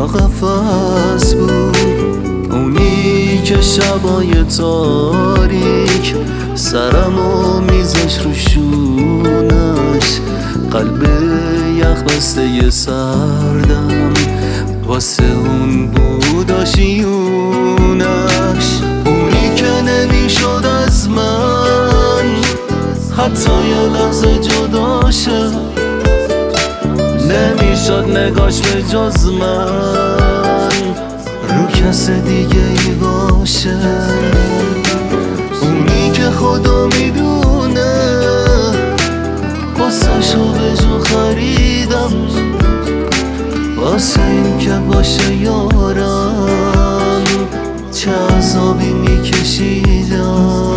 تا قفس بود، اونی که شبای تاریک سرمو میذاش رو شونش، قلب یخ بسته سردم واسه اون بود آشیونش. اونی که نمیشد از من حتی یه لحظه جدا شه، نمیشد نگاش به جز من رو کس دیگه ای باشه. اونی که خدا میدونه واسه شو به جو خریدم، واسه این که باشه یارم چه عذابی میکشیدم.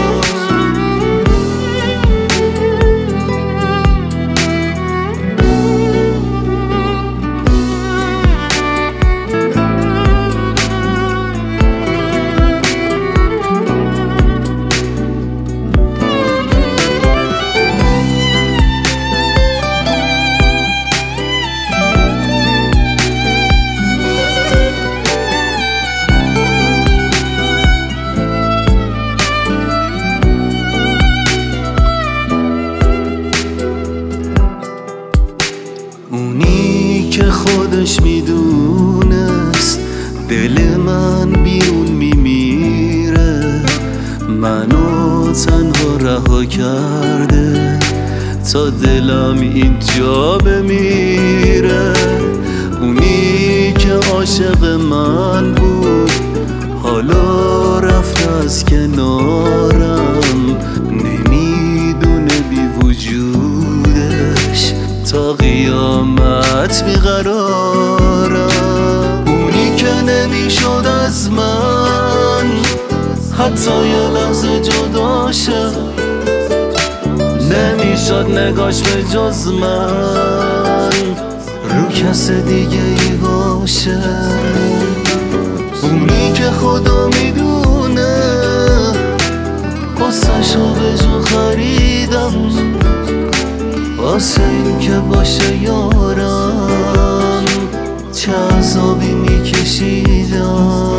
اونی که خودش میدونست دل من بیرون میمیره، منو تنها رها کرده تا دلم اینجا بمیره. اونی که عاشق من بود حالا رفت از کنارم، نمیدونه بی وجودش تا قیامت بیقرارم. اونی که نمیشد از من حتی یه لحظه جدا شه، نمیشد نگاش به جز من رو کس دیگه ای باشه. اونی که خدا میدونه واسه شو به جو خریدم، واسه این که باشه یارم چه عذابی میکشیدم.